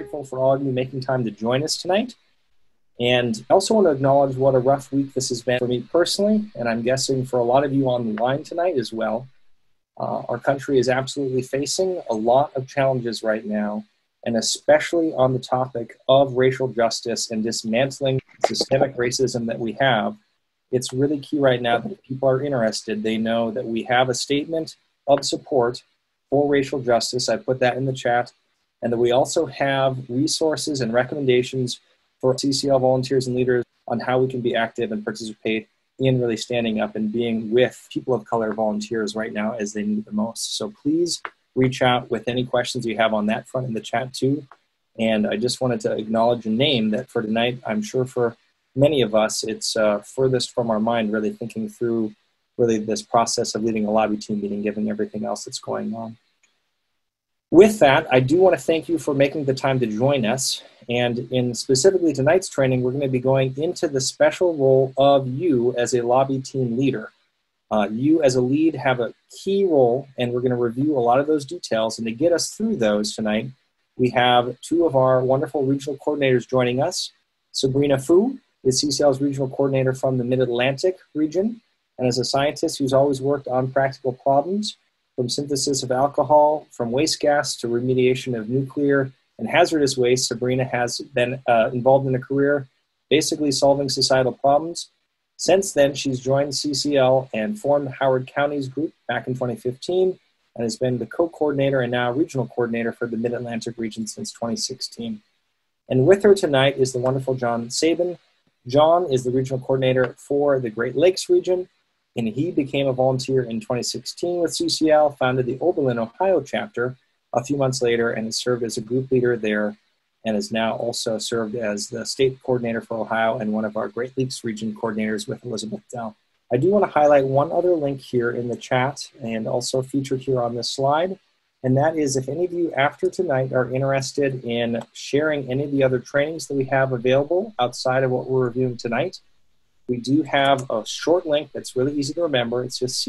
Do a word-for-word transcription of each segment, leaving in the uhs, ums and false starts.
grateful for all of you making time to join us tonight. And I also want to acknowledge what a rough week this has been for me personally, and I'm guessing for a lot of you on the line tonight as well. Uh, our country is absolutely facing a lot of challenges right now, and especially on the topic of racial justice and dismantling systemic racism that we have. It's really key right now that if people are interested, they know that we have a statement of support for racial justice. I put that in the chat. And that we also have resources and recommendations for C C L volunteers and leaders on how we can be active and participate in really standing up and being with people of color volunteers right now as they need the most. So please reach out with any questions you have on that front in the chat too. And I just wanted to acknowledge a name that for tonight, I'm sure for many of us, it's uh, furthest from our mind, really thinking through really this process of leading a lobby team meeting, given everything else that's going on. With that, I do want to thank you for making the time to join us. And in specifically tonight's training, we're going to be going into the special role of you as a lobby team leader. Uh, you as a lead have a key role, and we're going to review a lot of those details. And to get us through those tonight, we have two of our wonderful regional coordinators joining us. Sabrina Fu is C C L's regional coordinator from the Mid-Atlantic region, and as a scientist who's always worked on practical problems, from synthesis of alcohol, from waste gas to remediation of nuclear and hazardous waste, Sabrina has been uh, involved in a career basically solving societal problems. Since then, she's joined C C L and formed Howard County's group back in twenty fifteen and has been the co-coordinator and now regional coordinator for the Mid-Atlantic region since twenty sixteen. And with her tonight is the wonderful John Sabin. John is the regional coordinator for the Great Lakes region, and he became a volunteer in twenty sixteen with C C L, founded the Oberlin, Ohio chapter a few months later, and has served as a group leader there, and has now also served as the state coordinator for Ohio and one of our Great Lakes region coordinators with Elizabeth Dell. I do want to highlight one other link here in the chat and also featured here on this slide, and that is if any of you after tonight are interested in sharing any of the other trainings that we have available outside of what we're reviewing tonight, we do have a short link that's really easy to remember. It's just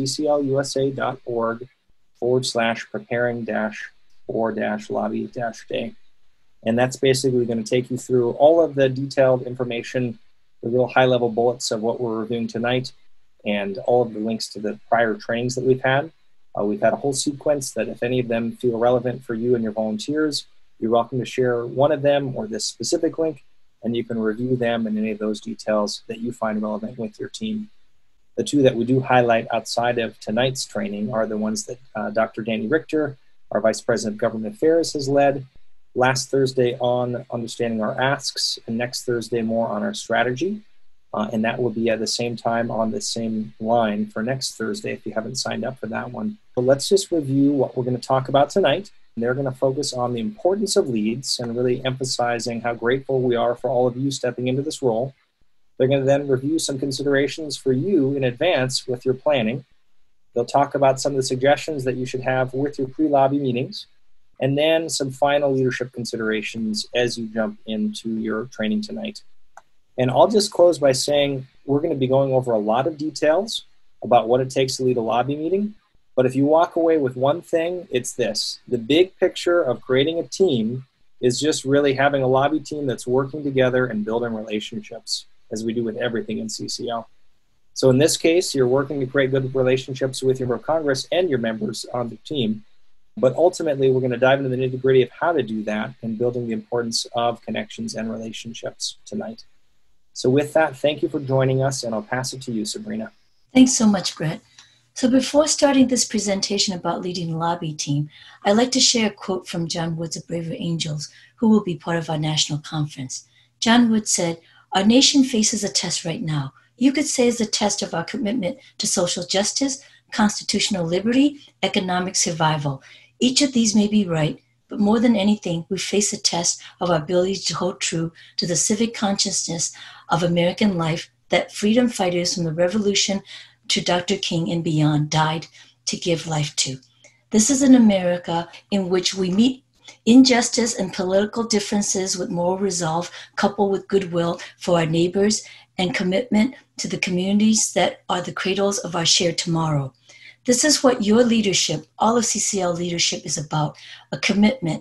cclusa.org forward slash preparing dash for dash lobby dash day. And that's basically going to take you through all of the detailed information, the real high level bullets of what we're reviewing tonight, and all of the links to the prior trainings that we've had. Uh, we've had a whole sequence that if any of them feel relevant for you and your volunteers, you're welcome to share one of them or this specific link, and you can review them and any of those details that you find relevant with your team. The two that we do highlight outside of tonight's training are the ones that uh, Doctor Danny Richter, our Vice President of Government Affairs, has led. Last Thursday on Understanding Our Asks, and next Thursday more on our strategy. Uh, and that will be at the same time on the same line for next Thursday if you haven't signed up for that one. So let's just review what we're going to talk about tonight. They're going to focus on the importance of leads and really emphasizing how grateful we are for all of you stepping into this role. They're going to then review some considerations for you in advance with your planning. They'll talk about some of the suggestions that you should have with your pre-lobby meetings, and then some final leadership considerations as you jump into your training tonight. And I'll just close by saying we're going to be going over a lot of details about what it takes to lead a lobby meeting. But if you walk away with one thing, it's this. The big picture of creating a team is just really having a lobby team that's working together and building relationships, as we do with everything in C C L. So in this case, you're working to create good relationships with your member of Congress and your members on the team. But ultimately, we're going to dive into the nitty-gritty of how to do that and building the importance of connections and relationships tonight. So with that, thank you for joining us, and I'll pass it to you, Sabrina. Thanks so much, Brett. So before starting this presentation about leading the lobby team, I'd like to share a quote from John Woods of Braver Angels, who will be part of our national conference. John Woods said, "Our nation faces a test right now. You could say it's a test of our commitment to social justice, constitutional liberty, economic survival. Each of these may be right, but more than anything, we face a test of our ability to hold true to the civic consciousness of American life that freedom fighters from the Revolution to Doctor King and beyond died to give life to. This is an America in which we meet injustice and political differences with moral resolve, coupled with goodwill for our neighbors and commitment to the communities that are the cradles of our shared tomorrow. This is what your leadership, all of C C L leadership, is about, a commitment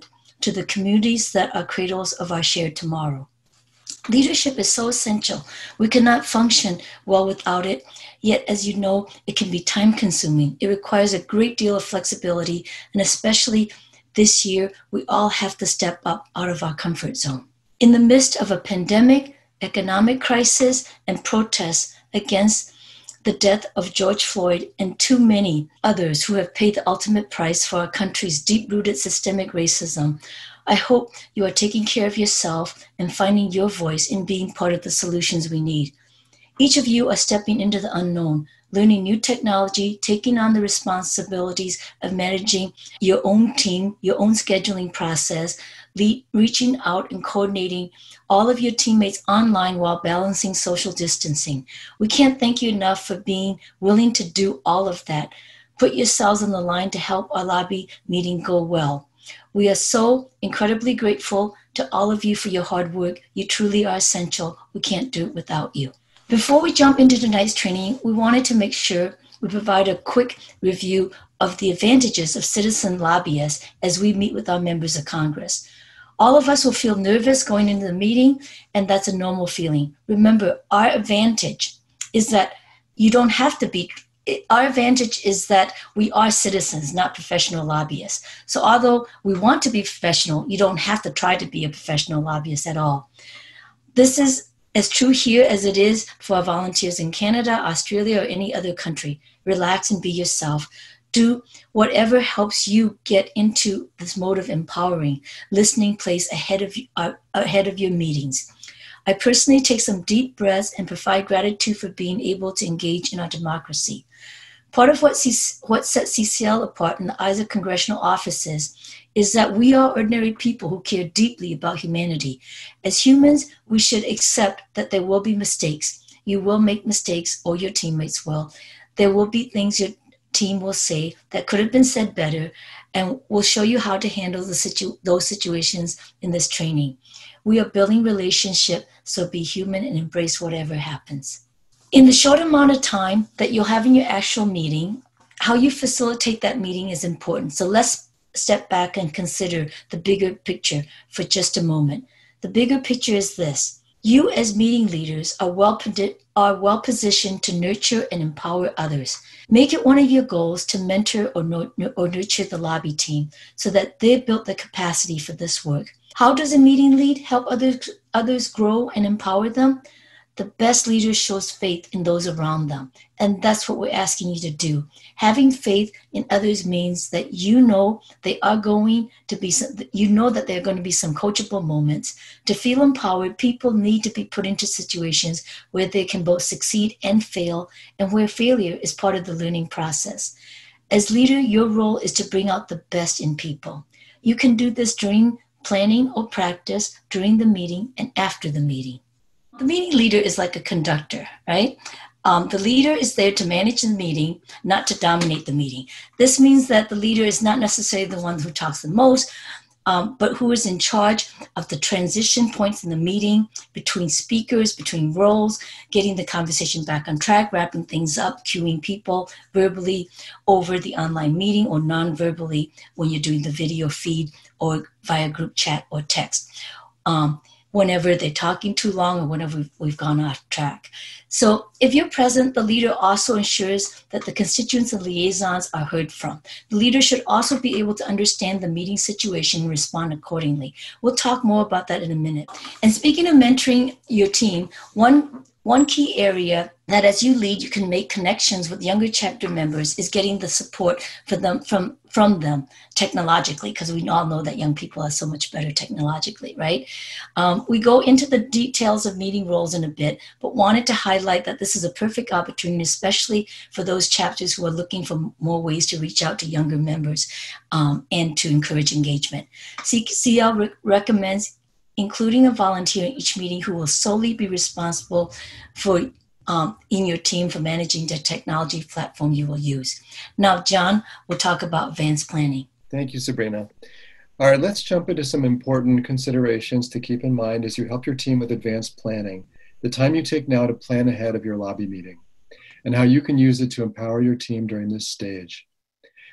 to the communities that are cradles of our shared tomorrow. Leadership is so essential. We cannot function well without it. Yet, as you know, it can be time consuming. It requires a great deal of flexibility, and especially this year, we all have to step up out of our comfort zone. In the midst of a pandemic, economic crisis, and protests against the death of George Floyd and too many others who have paid the ultimate price for our country's deep-rooted systemic racism, I hope you are taking care of yourself and finding your voice in being part of the solutions we need. Each of you are stepping into the unknown, learning new technology, taking on the responsibilities of managing your own team, your own scheduling process, le- reaching out and coordinating all of your teammates online while balancing social distancing. We can't thank you enough for being willing to do all of that. Put yourselves on the line to help our lobby meeting go well. We are so incredibly grateful to all of you for your hard work. You truly are essential. We can't do it without you. Before we jump into tonight's training, we wanted to make sure we provide a quick review of the advantages of citizen lobbyists as we meet with our members of Congress. All of us will feel nervous going into the meeting, and that's a normal feeling. Remember, our advantage is that you don't have to be Our advantage is that we are citizens, not professional lobbyists. So although we want to be professional, you don't have to try to be a professional lobbyist at all. This is as true here as it is for our volunteers in Canada, Australia, or any other country. Relax and be yourself. Do whatever helps you get into this mode of empowering, listening place ahead of, uh, ahead of your meetings. I personally take some deep breaths and provide gratitude for being able to engage in our democracy. Part of what, C- what sets C C L apart in the eyes of congressional offices is that we are ordinary people who care deeply about humanity. As humans, we should accept that there will be mistakes. You will make mistakes, or your teammates will. There will be things your team will say that could have been said better, and we'll show you how to handle the situ- those situations in this training. We are building relationship, so be human and embrace whatever happens. In the short amount of time that you'll have in your actual meeting, how you facilitate that meeting is important. So let's step back and consider the bigger picture for just a moment. The bigger picture is this. You as meeting leaders are well, are well positioned to nurture and empower others. Make it one of your goals to mentor or, no, or nurture the lobby team so that they've built the capacity for this work. How does a meeting lead help others, others grow and empower them? The best leader shows faith in those around them. And that's what we're asking you to do. Having faith in others means that you know they are going to be, some, you know that there are going to be some coachable moments. To feel empowered, people need to be put into situations where they can both succeed and fail, and where failure is part of the learning process. As leader, your role is to bring out the best in people. You can do this during planning or practice, during the meeting, and after the meeting. The meeting leader is like a conductor, right? Um, the leader is there to manage the meeting, not to dominate the meeting. This means that the leader is not necessarily the one who talks the most, um, but who is in charge of the transition points in the meeting, between speakers, between roles, getting the conversation back on track, wrapping things up, cueing people verbally over the online meeting or non-verbally when you're doing the video feed or via group chat or text. Um, whenever they're talking too long or whenever we've, we've gone off track. So if you're present, the leader also ensures that the constituents and liaisons are heard from. The leader should also be able to understand the meeting situation and respond accordingly. We'll talk more about that in a minute. And speaking of mentoring your team, one One key area that as you lead, you can make connections with younger chapter members is getting the support for them from, from them technologically, because we all know that young people are so much better technologically, right? Um, we go into the details of meeting roles in a bit, but wanted to highlight that this is a perfect opportunity, especially for those chapters who are looking for more ways to reach out to younger members um, and to encourage engagement. C C L re- recommends including a volunteer in each meeting who will solely be responsible for um, in your team for managing the technology platform you will use. Now, John will talk about advanced planning. Thank you, Sabrina. All right, let's jump into some important considerations to keep in mind as you help your team with advanced planning, the time you take now to plan ahead of your lobby meeting, and how you can use it to empower your team during this stage.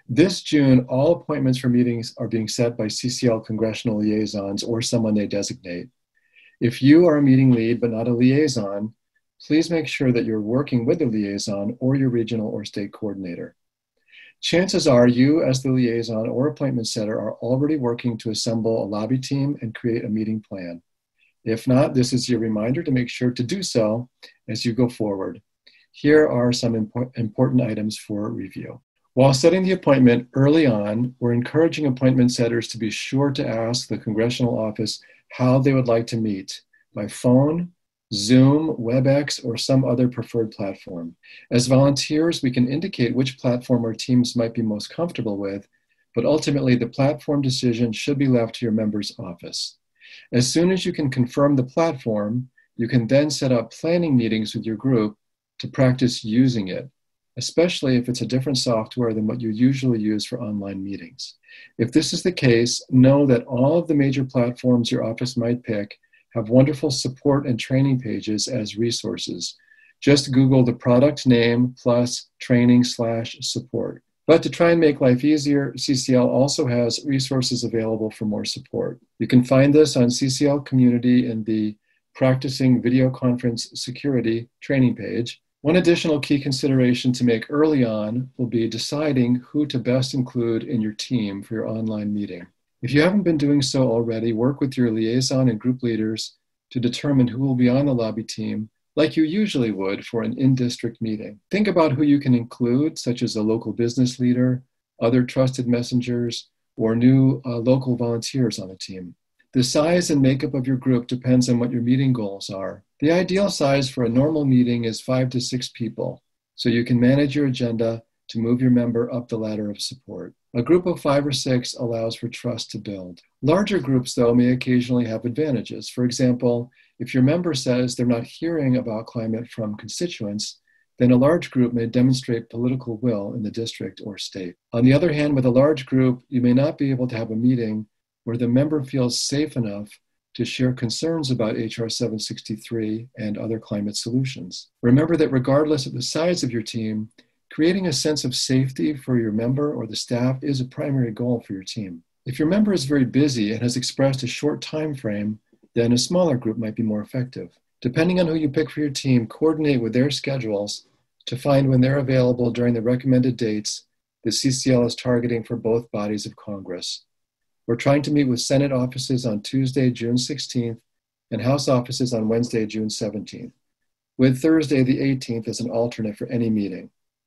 This June, all appointments for meetings are being set by C C L congressional liaisons or someone they designate. If you are a meeting lead but not a liaison, please make sure that you're working with the liaison or your regional or state coordinator. Chances are you, as the liaison or appointment setter, are already working to assemble a lobby team and create a meeting plan. If not, this is your reminder to make sure to do so as you go forward. Here are some impo- important items for review. While setting the appointment early on, we're encouraging appointment setters to be sure to ask the congressional office how they would like to meet, by phone, Zoom, WebEx, or some other preferred platform. As volunteers, we can indicate which platform our teams might be most comfortable with, but ultimately the platform decision should be left to your member's office. As soon as you can confirm the platform, you can then set up planning meetings with your group to practice using it, especially if it's a different software than what you usually use for online meetings. If this is the case, know that all of the major platforms your office might pick have wonderful support and training pages as resources. Just Google the product name plus training slash support. But to try and make life easier, C C L also has resources available for more support. You can find this on C C L Community in the Practicing Video Conference Security training page. One additional key consideration to make early on will be deciding who to best include in your team for your online meeting. If you haven't been doing so already, work with your liaison and group leaders to determine who will be on the lobby team, like you usually would for an in-district meeting. Think about who you can include, such as a local business leader, other trusted messengers, or new uh, local volunteers on the team. The size and makeup of your group depends on what your meeting goals are. The ideal size for a normal meeting is five to six people, so you can manage your agenda to move your member up the ladder of support. A group of five or six allows for trust to build. Larger groups, though, may occasionally have advantages. For example, if your member says they're not hearing about climate from constituents, then a large group may demonstrate political will in the district or state. On the other hand, with a large group, you may not be able to have a meeting where the member feels safe enough to share concerns about H R seven sixty-three and other climate solutions. Remember that regardless of the size of your team, creating a sense of safety for your member or the staff is a primary goal for your team. If your member is very busy and has expressed a short time frame, then a smaller group might be more effective. Depending on who you pick for your team, coordinate with their schedules to find when they're available during the recommended dates the C C L is targeting for both bodies of Congress. We're trying to meet with Senate offices on Tuesday, June sixteenth, and House offices on Wednesday, June seventeenth, with Thursday the eighteenth as an alternate for any meeting.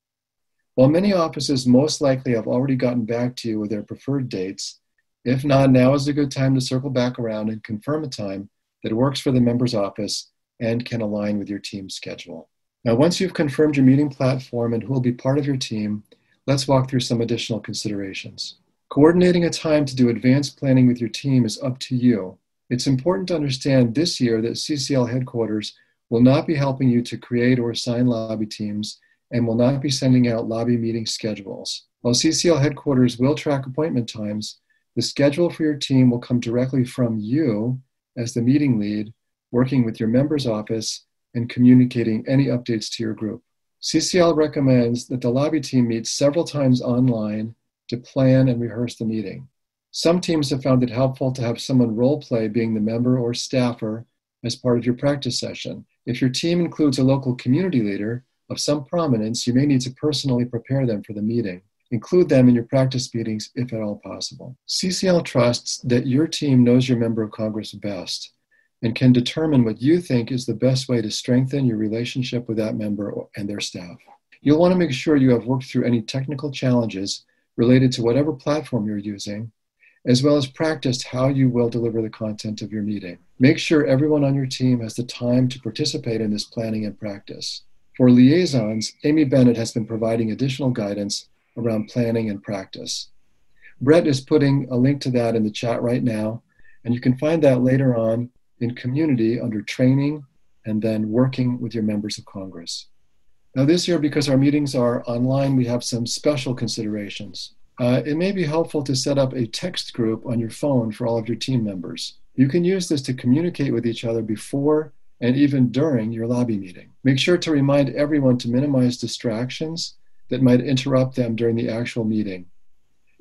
While many offices most likely have already gotten back to you with their preferred dates, if not, now is a good time to circle back around and confirm a time that works for the member's office and can align with your team's schedule. Now, once you've confirmed your meeting platform and who will be part of your team, let's walk through some additional considerations. Coordinating a time to do advanced planning with your team is up to you. It's important to understand this year that C C L headquarters will not be helping you to create or assign lobby teams and will not be sending out lobby meeting schedules. While C C L headquarters will track appointment times, the schedule for your team will come directly from you as the meeting lead, working with your member's office and communicating any updates to your group. C C L recommends that the lobby team meet several times online to plan and rehearse the meeting. Some teams have found it helpful to have someone role play being the member or staffer as part of your practice session. If your team includes a local community leader of some prominence, you may need to personally prepare them for the meeting. Include them in your practice meetings if at all possible. C C L trusts that your team knows your member of Congress best and can determine what you think is the best way to strengthen your relationship with that member and their staff. You'll want to make sure you have worked through any technical challenges related to whatever platform you're using, as well as practiced how you will deliver the content of your meeting. Make sure everyone on your team has the time to participate in this planning and practice. For liaisons, Amy Bennett has been providing additional guidance around planning and practice. Brett is putting a link to that in the chat right now, and you can find that later on in Community under Training and then Working with your Members of Congress. Now this year, because our meetings are online, we have some special considerations. Uh, it may be helpful to set up a text group on your phone for all of your team members. You can use this to communicate with each other before and even during your lobby meeting. Make sure to remind everyone to minimize distractions that might interrupt them during the actual meeting.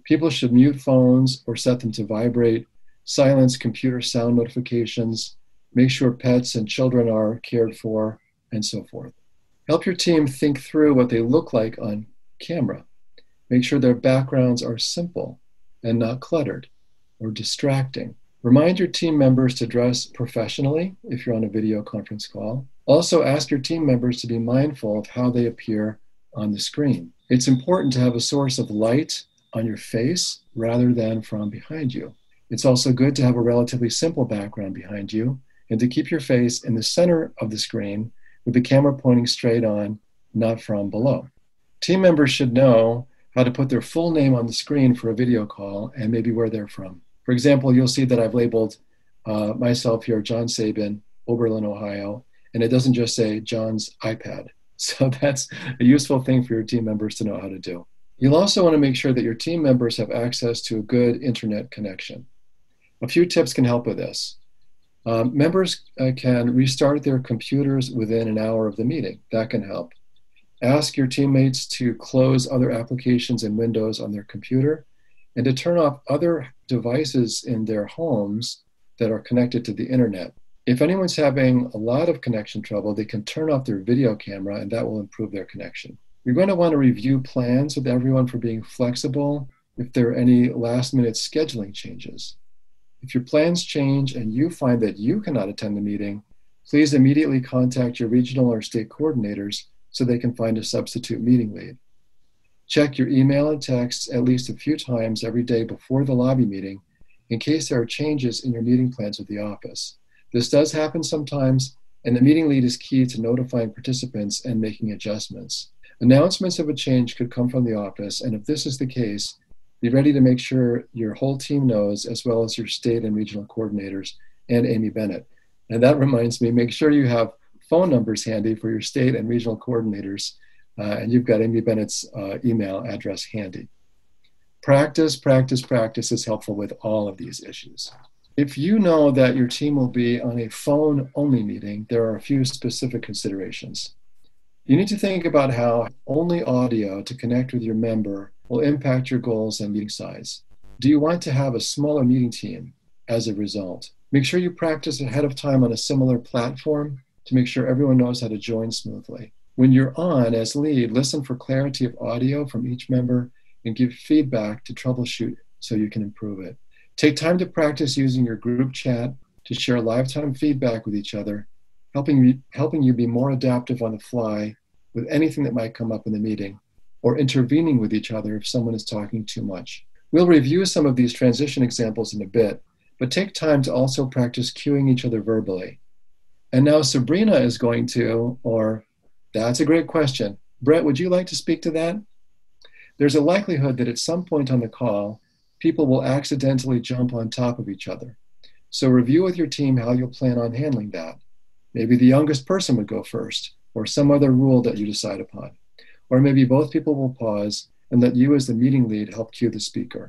People should mute phones or set them to vibrate, silence computer sound notifications, make sure pets and children are cared for, and so forth. Help your team think through what they look like on camera. Make sure their backgrounds are simple and not cluttered or distracting. Remind your team members to dress professionally if you're on a video conference call. Also, ask your team members to be mindful of how they appear on the screen. It's important to have a source of light on your face rather than from behind you. It's also good to have a relatively simple background behind you and to keep your face in the center of the screen with the camera pointing straight on, not from below. Team members should know how to put their full name on the screen for a video call and maybe where they're from. For example, you'll see that I've labeled uh, myself here, John Sabin, Oberlin, Ohio, and it doesn't just say John's iPad. So that's a useful thing for your team members to know how to do. You'll also want to make sure that your team members have access to a good internet connection. A few tips can help with this. Um, members uh, can restart their computers within an hour of the meeting. That can help. Ask your teammates to close other applications and windows on their computer and to turn off other devices in their homes that are connected to the internet. If anyone's having a lot of connection trouble, they can turn off their video camera and that will improve their connection. You're going to want to review plans with everyone for being flexible if there are any last minute scheduling changes. If your plans change and you find that you cannot attend the meeting, please immediately contact your regional or state coordinators so they can find a substitute meeting lead. Check your email and texts at least a few times every day before the lobby meeting in case there are changes in your meeting plans with the office. This does happen sometimes, and the meeting lead is key to notifying participants and making adjustments. Announcements of a change could come from the office, and if this is the case, be ready to make sure your whole team knows, as well as your state and regional coordinators and Amy Bennett. And that reminds me, make sure you have phone numbers handy for your state and regional coordinators, uh, and you've got Amy Bennett's uh, email address handy. Practice, practice, practice is helpful with all of these issues. If you know that your team will be on a phone-only meeting, there are a few specific considerations. You need to think about how only audio to connect with your member will impact your goals and meeting size. Do you want to have a smaller meeting team as a result? Make sure you practice ahead of time on a similar platform to make sure everyone knows how to join smoothly. When you're on as lead, listen for clarity of audio from each member and give feedback to troubleshoot so you can improve it. Take time to practice using your group chat to share live-time feedback with each other, helping you, helping you be more adaptive on the fly with anything that might come up in the meeting, or intervening with each other if someone is talking too much. We'll review some of these transition examples in a bit, but take time to also practice cueing each other verbally. And now Sabrina is going to, or that's a great question. Brett, would you like to speak to that? There's a likelihood that at some point on the call, people will accidentally jump on top of each other. So review with your team how you'll plan on handling that. Maybe the youngest person would go first, or some other rule that you decide upon. Or maybe both people will pause and let you as the meeting lead help cue the speaker.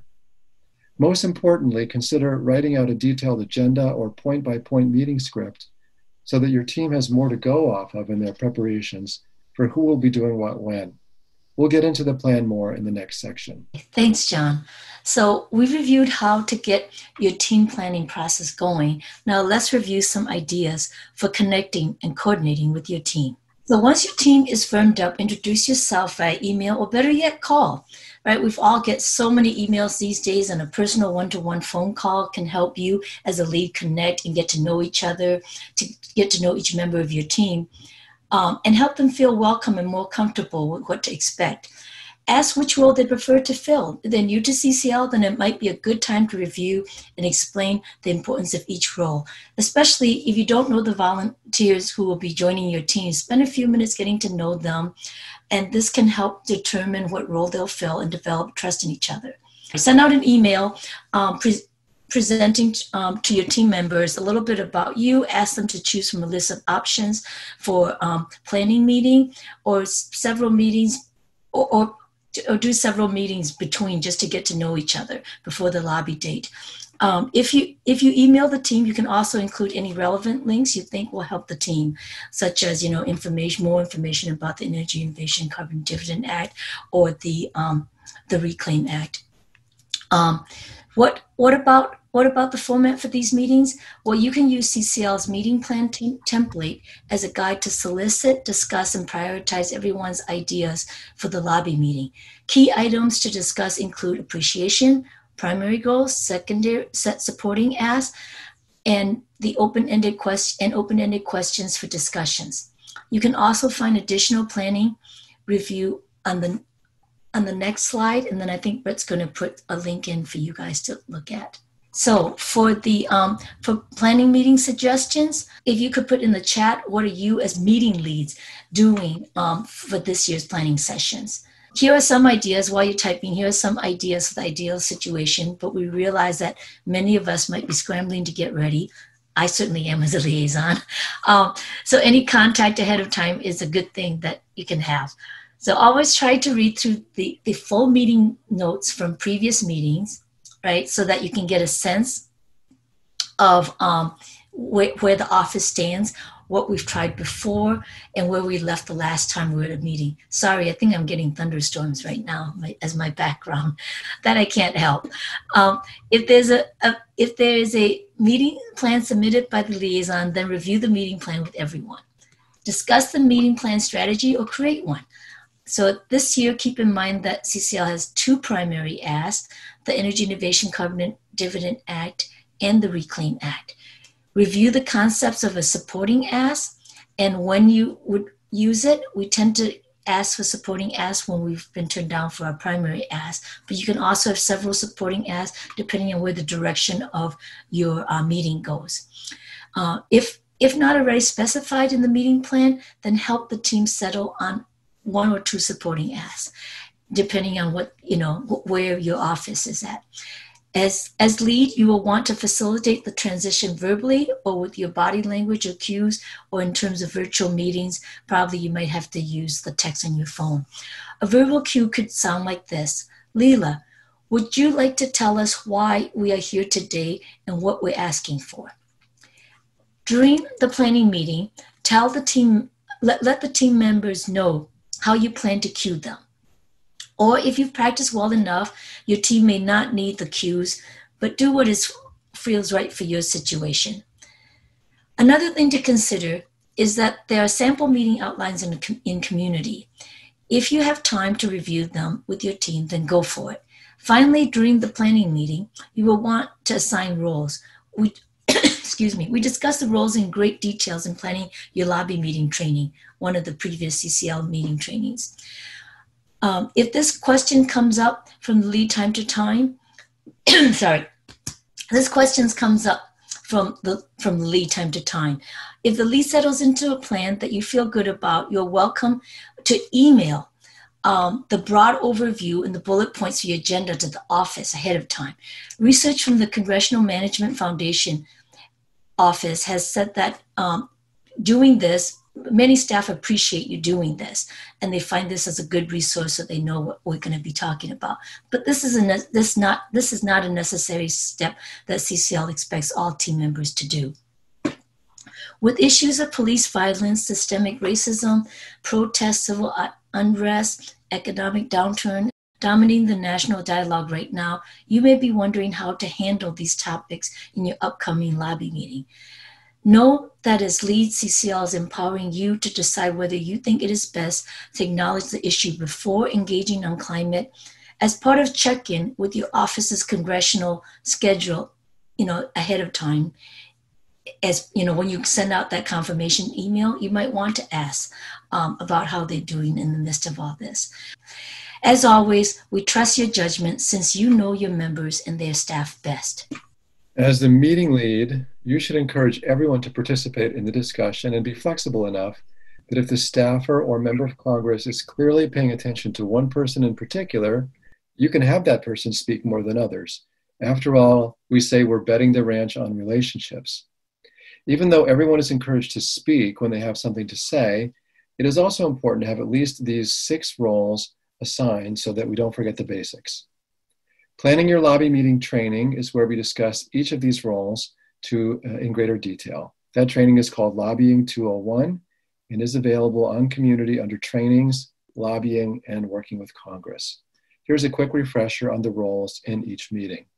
Most importantly, consider writing out a detailed agenda or point-by-point meeting script so that your team has more to go off of in their preparations for who will be doing what when. We'll get into the plan more in the next section. Thanks, John. So we reviewed how to get your team planning process going. Now let's review some ideas for connecting and coordinating with your team. So once your team is firmed up, introduce yourself via email or better yet, call. Right? We've all get so many emails these days, and a personal one-to-one phone call can help you as a lead connect and get to know each other, to get to know each member of your team, um, and help them feel welcome and more comfortable with what to expect. Ask which role they prefer to fill. If they're new to C C L, then it might be a good time to review and explain the importance of each role, especially if you don't know the volunteers who will be joining your team. Spend a few minutes getting to know them, and this can help determine what role they'll fill and develop trust in each other. Send out an email um, pre presenting um, to your team members a little bit about you. Ask them to choose from a list of options for um, planning meeting or several meetings, or, or or do several meetings between just to get to know each other before the lobby date. Um, if you if you email the team, you can also include any relevant links you think will help the team, such as you know information, more information about the Energy Innovation Carbon Dividend Act or the um, the Reclaim Act. Um, what what about what about the format for these meetings? Well, you can use C C L's meeting plan te- template as a guide to solicit, discuss, and prioritize everyone's ideas for the lobby meeting. Key items to discuss include appreciation, primary goals, secondary set supporting asks, and the open-ended question and open-ended questions for discussions. You can also find additional planning review on the on the next slide, and then I think Brett's going to put a link in for you guys to look at. So for the um, for planning meeting suggestions, if you could put in the chat, what are you as meeting leads doing um, for this year's planning sessions? Here are some ideas while you're typing. Here are some ideas for the ideal situation, but we realize that many of us might be scrambling to get ready. I certainly am as a liaison. Um, so any contact ahead of time is a good thing that you can have. So always try to read through the, the full meeting notes from previous meetings, right? So that you can get a sense of um, where, where the office stands, what we've tried before, and where we left the last time we were at a meeting. Sorry, I think I'm getting thunderstorms right now my, as my background. That I can't help. Um, if there's a, a if there is a meeting plan submitted by the liaison, then review the meeting plan with everyone. Discuss the meeting plan strategy or create one. So this year, keep in mind that C C L has two primary asks, the Energy Innovation Covenant Dividend Act and the Reclaim Act. Review the concepts of a supporting ask, and when you would use it, we tend to ask for supporting asks when we've been turned down for our primary ask, but you can also have several supporting asks depending on where the direction of your uh, meeting goes. Uh, if, if not already specified in the meeting plan, then help the team settle on one or two supporting asks, depending on what, you know, where your office is at. As, as lead, you will want to facilitate the transition verbally or with your body language or cues, or in terms of virtual meetings, probably you might have to use the text on your phone. A verbal cue could sound like this. Leela, would you like to tell us why we are here today and what we're asking for? During the planning meeting, tell the team, let, let the team members know how you plan to cue them. Or if you've practiced well enough, your team may not need the cues, but do what is, feels right for your situation. Another thing to consider is that there are sample meeting outlines in, in community. If you have time to review them with your team, then go for it. Finally, during the planning meeting, you will want to assign roles. We, excuse me, we discussed the roles in great details in planning your lobby meeting training, one of the previous C C L meeting trainings. Um, if this question comes up from the lead time to time, sorry, this question comes up from the from the lead time to time. If the lead settles into a plan that you feel good about, you're welcome to email um, the broad overview and the bullet points for your agenda to the office ahead of time. Research from the Congressional Management Foundation office has said that um, doing this, many staff appreciate you doing this, and they find this as a good resource so they know what we're going to be talking about. But this is, a, this, not, this is not a necessary step that C C L expects all team members to do. With issues of police violence, systemic racism, protests, civil unrest, economic downturn dominating the national dialogue right now, you may be wondering how to handle these topics in your upcoming lobby meeting. Know that as lead, C C L is empowering you to decide whether you think it is best to acknowledge the issue before engaging on climate. As part of check-in with your office's congressional schedule, you know, ahead of time, as you know, when you send out that confirmation email, you might want to ask um, about how they're doing in the midst of all this. As always, we trust your judgment since you know your members and their staff best. As the meeting lead, you should encourage everyone to participate in the discussion and be flexible enough that if the staffer or member of Congress is clearly paying attention to one person in particular, you can have that person speak more than others. After all, we say we're betting the ranch on relationships. Even though everyone is encouraged to speak when they have something to say, it is also important to have at least these six roles assigned so that we don't forget the basics. Planning your lobby meeting training is where we discuss each of these roles to, uh, in greater detail. That training is called Lobbying two oh one and is available on Community under Trainings, Lobbying, and Working with Congress. Here's a quick refresher on the roles in each meeting.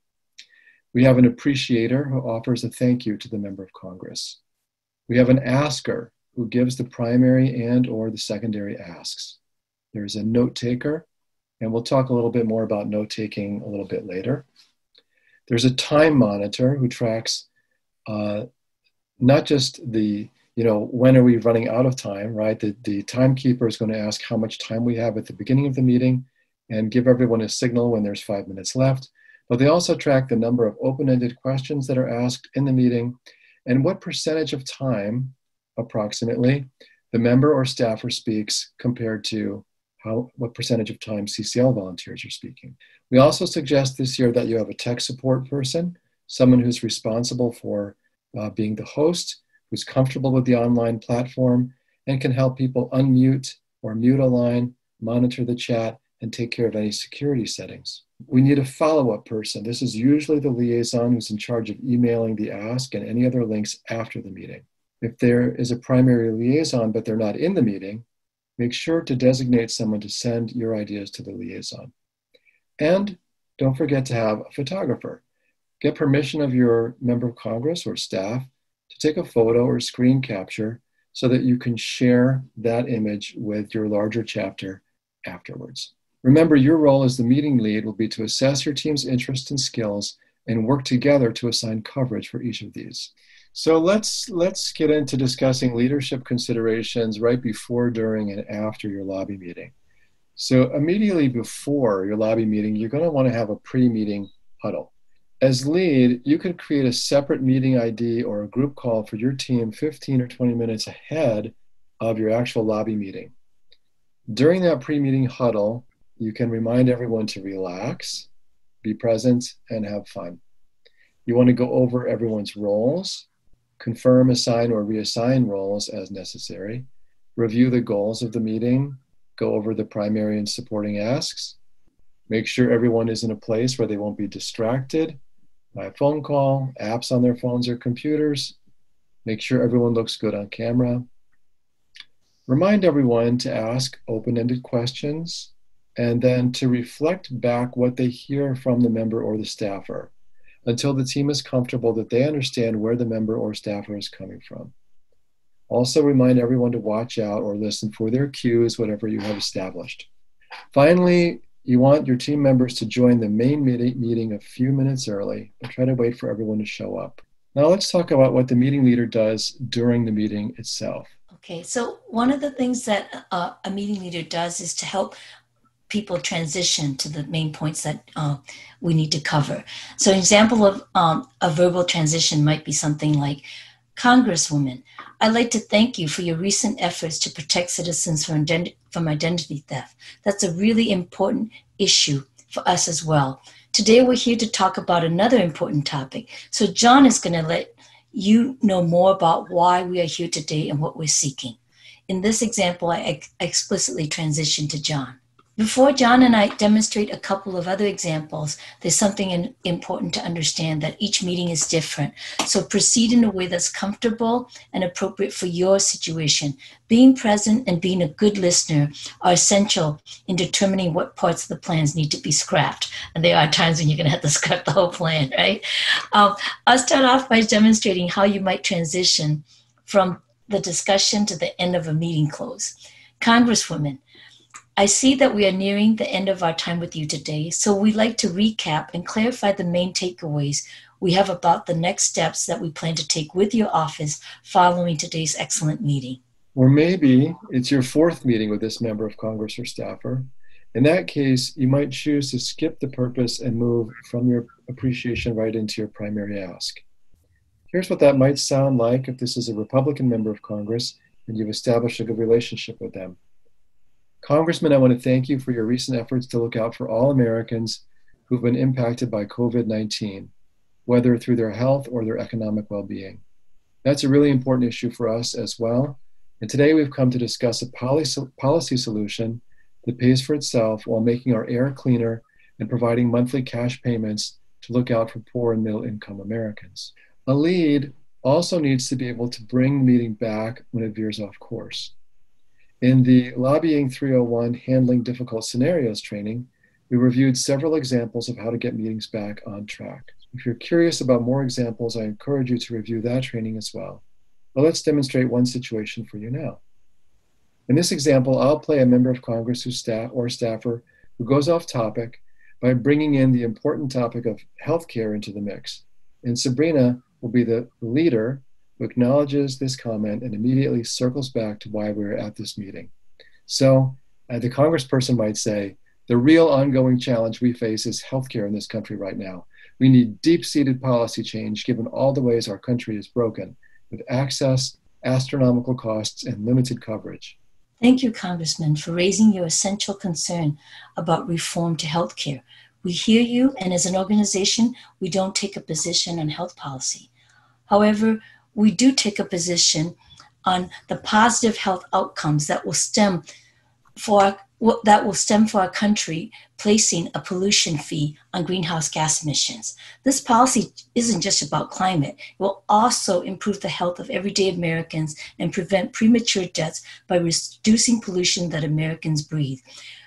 We have an appreciator who offers a thank you to the member of Congress. We have an asker who gives the primary and or the secondary asks. There's a note taker, and we'll talk a little bit more about note taking a little bit later. There's a time monitor who tracks uh, not just the, you know, when are we running out of time, right? The, the timekeeper is going to ask how much time we have at the beginning of the meeting and give everyone a signal when there's five minutes left. But they also track the number of open-ended questions that are asked in the meeting and what percentage of time, approximately, the member or staffer speaks compared to how, what percentage of time C C L volunteers are speaking. We also suggest this year that you have a tech support person, someone who's responsible for uh, being the host, who's comfortable with the online platform, and can help people unmute or mute a line, monitor the chat, and take care of any security settings. We need a follow-up person. This is usually the liaison who's in charge of emailing the ask and any other links after the meeting. If there is a primary liaison, but they're not in the meeting, make sure to designate someone to send your ideas to the liaison. And don't forget to have a photographer. Get permission of your member of Congress or staff to take a photo or screen capture so that you can share that image with your larger chapter afterwards. Remember, your role as the meeting lead will be to assess your team's interests and skills and work together to assign coverage for each of these. So let's, let's get into discussing leadership considerations right before, during, and after your lobby meeting. So immediately before your lobby meeting, you're going to want to have a pre-meeting huddle. As lead, you can create a separate meeting I D or a group call for your team fifteen or twenty minutes ahead of your actual lobby meeting. During that pre-meeting huddle, you can remind everyone to relax, be present, and have fun. You want to go over everyone's roles, confirm, assign, or reassign roles as necessary, review the goals of the meeting, go over the primary and supporting asks, make sure everyone is in a place where they won't be distracted by a phone call, apps on their phones or computers, make sure everyone looks good on camera. Remind everyone to ask open-ended questions and then to reflect back what they hear from the member or the staffer until the team is comfortable that they understand where the member or staffer is coming from. Also remind everyone to watch out or listen for their cues, whatever you have established. Finally, you want your team members to join the main meeting a few minutes early, but try to wait for everyone to show up. Now let's talk about what the meeting leader does during the meeting itself. Okay, so one of the things that uh, a meeting leader does is to help people transition to the main points that uh, we need to cover. So an example of um, a verbal transition might be something like, Congresswoman, I'd like to thank you for your recent efforts to protect citizens from, ident- from identity theft. That's a really important issue for us as well. Today we're here to talk about another important topic. So John is going to let you know more about why we are here today and what we're seeking. In this example, I ex- explicitly transition to John. Before John and I demonstrate a couple of other examples, there's something in, important to understand, that each meeting is different. So proceed in a way that's comfortable and appropriate for your situation. Being present and being a good listener are essential in determining what parts of the plans need to be scrapped. And there are times when you're going to have to scrap the whole plan, right? Um, I'll start off by demonstrating how you might transition from the discussion to the end of a meeting close. Congresswoman, I see that we are nearing the end of our time with you today, so we'd like to recap and clarify the main takeaways we have about the next steps that we plan to take with your office following today's excellent meeting. Or maybe it's your fourth meeting with this member of Congress or staffer. In that case, you might choose to skip the purpose and move from your appreciation right into your primary ask. Here's what that might sound like if this is a Republican member of Congress and you've established a good relationship with them. Congressman, I want to thank you for your recent efforts to look out for all Americans who've been impacted by COVID nineteen, whether through their health or their economic well-being. That's a really important issue for us as well. And today we've come to discuss a policy, policy solution that pays for itself while making our air cleaner and providing monthly cash payments to look out for poor and middle-income Americans. A lead also needs to be able to bring the meeting back when it veers off course. In the Lobbying three oh one Handling Difficult Scenarios training, We reviewed several examples of how to get meetings back on track. If you're curious about more examples, I encourage you to review that training as well. Well, let's demonstrate one situation for you now. In this example, I'll play a member of Congress who staff or staffer who goes off topic by bringing in the important topic of healthcare into the mix. And Sabrina will be the leader who acknowledges this comment and immediately circles back to why we're at this meeting. So uh, the congressperson might say, the real ongoing challenge we face is healthcare in this country right now. We need deep-seated policy change given all the ways our country is broken, with access, astronomical costs, and limited coverage. Thank you, Congressman, for raising your essential concern about reform to healthcare. We hear you, and as an organization, we don't take a position on health policy. However, we do take a position on the positive health outcomes that will stem for that will stem for our country placing a pollution fee on greenhouse gas emissions. This policy isn't just about climate. It will also improve the health of everyday Americans and prevent premature deaths by reducing pollution that Americans breathe.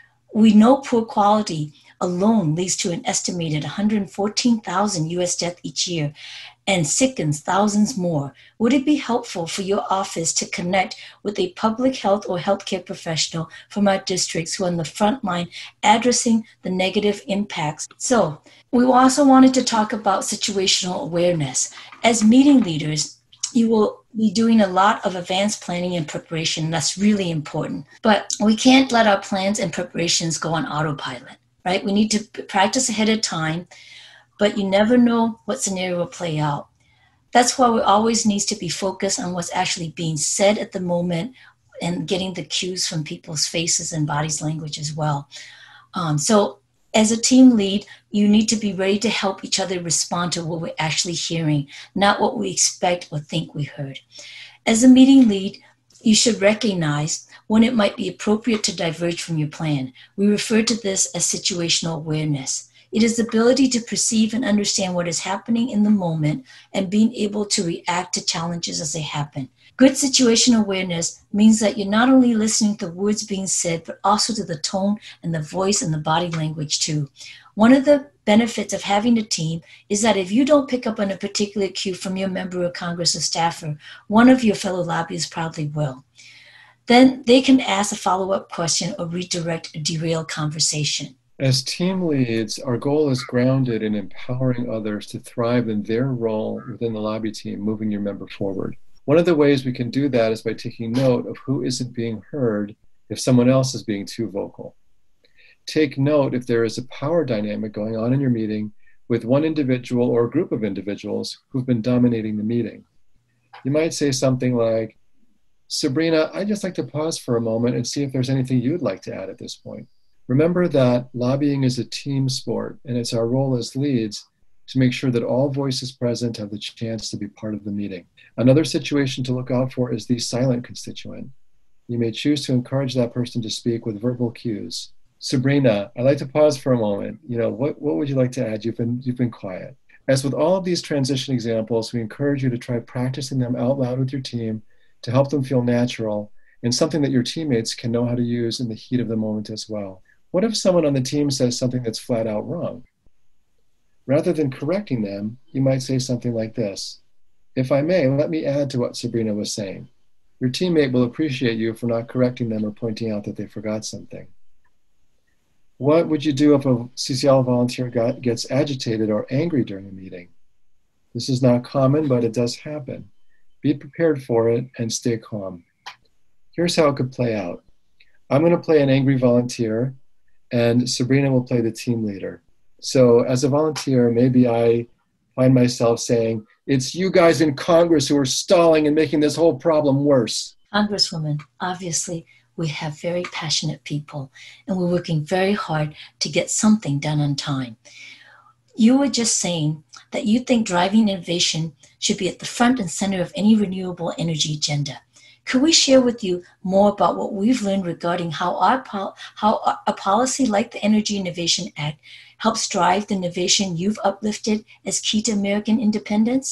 We know poor quality alone leads to an estimated one hundred fourteen thousand U S deaths each year and sickens thousands more. Would it be helpful for your office to connect with a public health or healthcare professional from our districts who are on the front line addressing the negative impacts? So we also wanted to talk about situational awareness. As meeting leaders, you will be doing a lot of advanced planning and preparation. That's really important. But we can't let our plans and preparations go on autopilot, right? We need to practice ahead of time, but you never know what scenario will play out. That's why we always needs to be focused on what's actually being said at the moment and getting the cues from people's faces and body's language as well. Um, so as a team lead, you need to be ready to help each other respond to what we're actually hearing, not what we expect or think we heard. As a meeting lead, you should recognize when it might be appropriate to diverge from your plan. We refer to this as situational awareness. It is the ability to perceive and understand what is happening in the moment and being able to react to challenges as they happen. Good situational awareness means that you're not only listening to the words being said, but also to the tone and the voice and the body language too. One of the benefits of having a team is that if you don't pick up on a particular cue from your member of Congress or staffer, one of your fellow lobbyists probably will. Then they can ask a follow-up question or redirect a derailed conversation. As team leads, our goal is grounded in empowering others to thrive in their role within the lobby team, moving your member forward. One of the ways we can do that is by taking note of who isn't being heard if someone else is being too vocal. Take note if there is a power dynamic going on in your meeting with one individual or a group of individuals who've been dominating the meeting. You might say something like, Sabrina, I'd just like to pause for a moment and see if there's anything you'd like to add at this point. Remember that lobbying is a team sport, and it's our role as leads to make sure that all voices present have the chance to be part of the meeting. Another situation to look out for is the silent constituent. You may choose to encourage that person to speak with verbal cues. Sabrina, I'd like to pause for a moment. You know, what, what would you like to add? You've been, you've been quiet. As with all of these transition examples, we encourage you to try practicing them out loud with your team to help them feel natural and something that your teammates can know how to use in the heat of the moment as well. What if someone on the team says something that's flat out wrong? Rather than correcting them, you might say something like this. If I may, let me add to what Sabrina was saying. Your teammate will appreciate you for not correcting them or pointing out that they forgot something. What would you do if a C C L volunteer got, gets agitated or angry during a meeting? This is not common, but it does happen. Be prepared for it and stay calm. Here's how it could play out. I'm going to play an angry volunteer, and Sabrina will play the team leader. So as a volunteer, maybe I find myself saying, it's you guys in Congress who are stalling and making this whole problem worse. Congresswoman, obviously, we have very passionate people, and we're working very hard to get something done on time. You were just saying that you think driving innovation should be at the front and center of any renewable energy agenda. Could we share with you more about what we've learned regarding how our pol- how a policy like the Energy Innovation Act helps drive the innovation you've uplifted as key to American independence?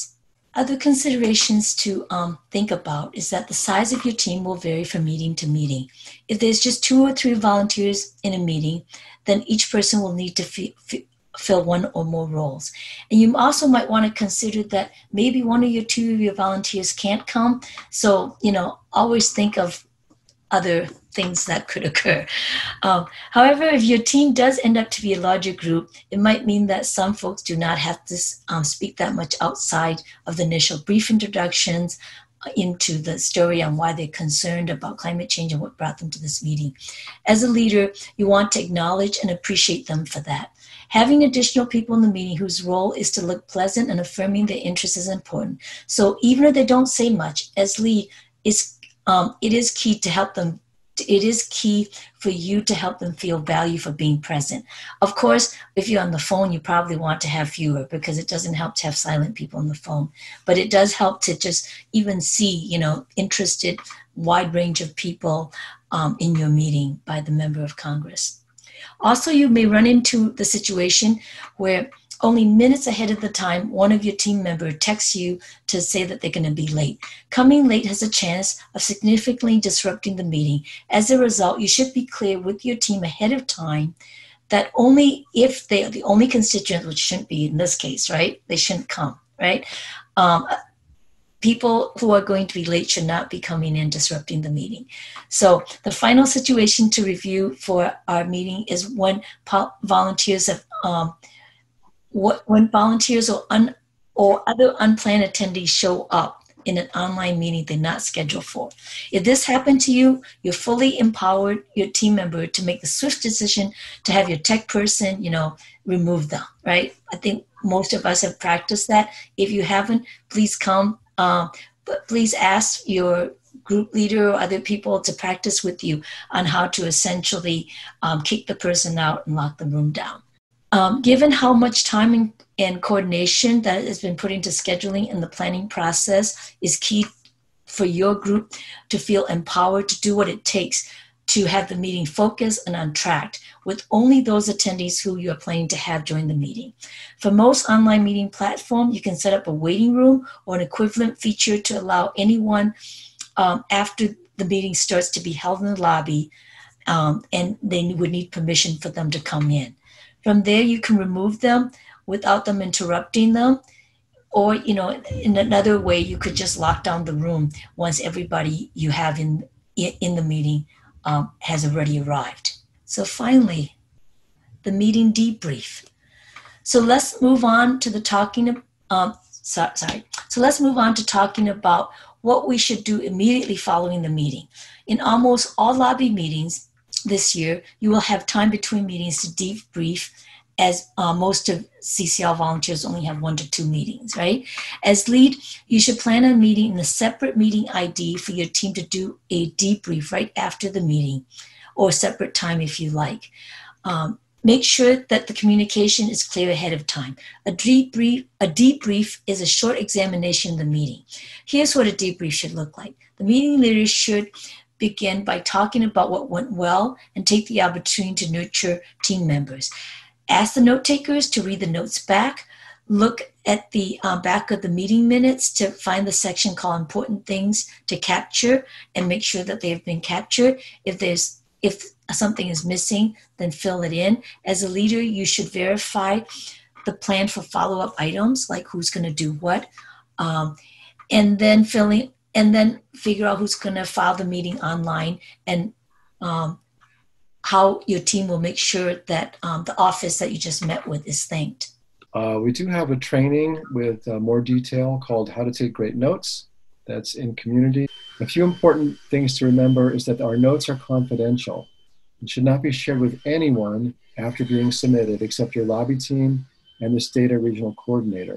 Other considerations to um, think about is that the size of your team will vary from meeting to meeting. If there's just two or three volunteers in a meeting, then each person will need to f- f- fill one or more roles. And you also might want to consider that maybe one or your two of your volunteers can't come. So, you know, always think of other things that could occur. Um, however, if your team does end up to be a larger group, it might mean that some folks do not have to um, speak that much outside of the initial brief introductions into the story on why they're concerned about climate change and what brought them to this meeting. As a leader, you want to acknowledge and appreciate them for that. Having additional people in the meeting whose role is to look pleasant and affirming their interests is important. So even if they don't say much, as lead, it's Um, it is key to help them. It is key for you to help them feel value for being present. Of course, if you're on the phone, you probably want to have fewer because it doesn't help to have silent people on the phone. But it does help to just even see, you know, interested, wide range of people um, in your meeting by the member of Congress. Also, you may run into the situation where only minutes ahead of the time, one of your team members texts you to say that they're going to be late. Coming late has a chance of significantly disrupting the meeting. As a result, you should be clear with your team ahead of time that only if they are the only constituents, which shouldn't be in this case, right? They shouldn't come, right? Um, people who are going to be late should not be coming in disrupting the meeting. So the final situation to review for our meeting is when po- volunteers have um, What, when volunteers or, un, or other unplanned attendees show up in an online meeting they're not scheduled for. If this happened to you, you're fully empowered your team member to make the swift decision to have your tech person, you know, remove them, right? I think most of us have practiced that. If you haven't, please come, um, but please ask your group leader or other people to practice with you on how to essentially um, kick the person out and lock the room down. Um, given how much time and, and coordination that has been put into scheduling and the planning process is key for your group to feel empowered to do what it takes to have the meeting focused and on track with only those attendees who you are planning to have join the meeting. For most online meeting platforms, you can set up a waiting room or an equivalent feature to allow anyone um, after the meeting starts to be held in the lobby, um, and they would need permission for them to come in. From there, you can remove them without them interrupting them. Or, you know, in another way, you could just lock down the room once everybody you have in, in the meeting um, has already arrived. So finally, the meeting debrief. So let's move on to the talking, um, so, sorry. So let's move on to talking about what we should do immediately following the meeting. In almost all lobby meetings, this year, you will have time between meetings to debrief, as uh, most of C C L volunteers only have one to two meetings, right? As lead, you should plan a meeting in a separate meeting I D for your team to do a debrief right after the meeting, or a separate time if you like. Um, make sure that the communication is clear ahead of time. A debrief, a debrief is a short examination of the meeting. Here's what a debrief should look like. The meeting leader should begin by talking about what went well and take the opportunity to nurture team members. Ask the note takers to read the notes back. Look at the uh, back of the meeting minutes to find the section called important things to capture and make sure that they have been captured. If there's if something is missing, then fill it in. As a leader, you should verify the plan for follow-up items, like who's going to do what, um, and then filling and then figure out who's going to file the meeting online and um, how your team will make sure that um, the office that you just met with is thanked. Uh, we do have a training with uh, more detail called How to Take Great Notes. That's in community. A few important things to remember is that our notes are confidential and should not be shared with anyone after being submitted except your lobby team and the state or regional coordinator.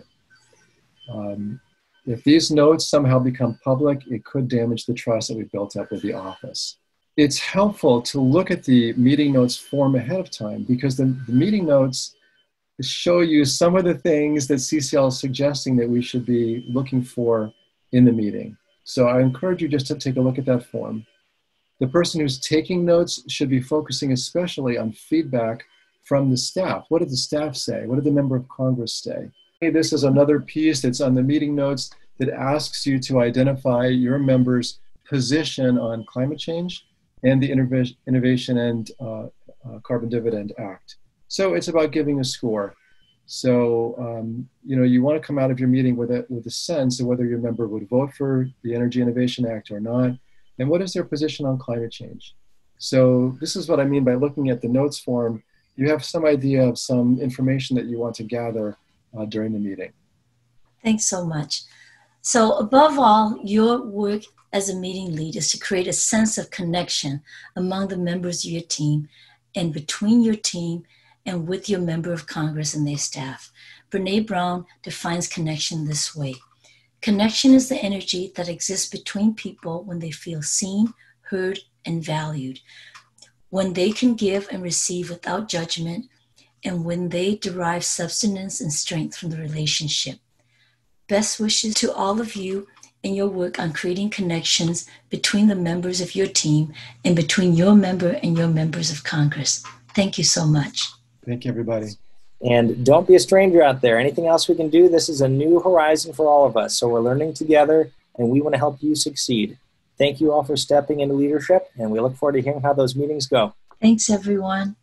Um, If these notes somehow become public, it could damage the trust that we've built up with the office. It's helpful to look at the meeting notes form ahead of time because the, the meeting notes show you some of the things that C C L is suggesting that we should be looking for in the meeting. So I encourage you just to take a look at that form. The person who's taking notes should be focusing especially on feedback from the staff. What did the staff say? What did the member of Congress say? Hey, this is another piece that's on the meeting notes that asks you to identify your members' position on climate change and the Innov- Innovation and uh, uh, Carbon Dividend Act. So it's about giving a score. So, um, you know, you want to come out of your meeting with a, with a sense of whether your member would vote for the Energy Innovation Act or not, and what is their position on climate change. So this is what I mean by looking at the notes form. You have some idea of some information that you want to gather uh, during the meeting. Thanks so much. So above all, your work as a meeting lead is to create a sense of connection among the members of your team and between your team and with your member of Congress and their staff. Brene Brown defines connection this way. Connection is the energy that exists between people when they feel seen, heard, and valued, when they can give and receive without judgment, and when they derive substance and strength from the relationship. Best wishes to all of you in your work on creating connections between the members of your team and between your member and your members of Congress. Thank you so much. Thank you, everybody. And don't be a stranger out there. Anything else we can do? This is a new horizon for all of us. So we're learning together, and we want to help you succeed. Thank you all for stepping into leadership, and we look forward to hearing how those meetings go. Thanks, everyone.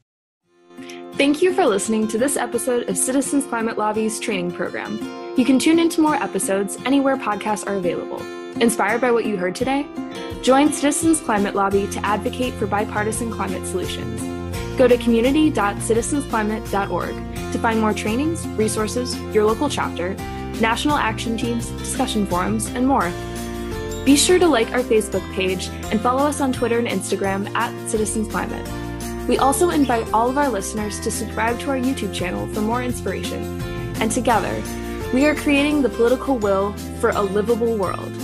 Thank you for listening to this episode of Citizens Climate Lobby's training program. You can tune into more episodes anywhere podcasts are available. Inspired by what you heard today? Join Citizens Climate Lobby to advocate for bipartisan climate solutions. Go to community dot citizens climate dot org to find more trainings, resources, your local chapter, national action teams, discussion forums, and more. Be sure to like our Facebook page and follow us on Twitter and Instagram at Citizens Climate. We also invite all of our listeners to subscribe to our YouTube channel for more inspiration. And together, we are creating the political will for a livable world.